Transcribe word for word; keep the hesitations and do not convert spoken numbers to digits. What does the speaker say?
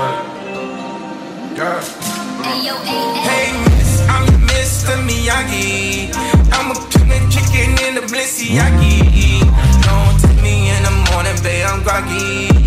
God. Hey, miss, I'm Mister Miyagi. I'm a killing chicken in the Balenciaga. Don't take me in the morning, babe, I'm groggy.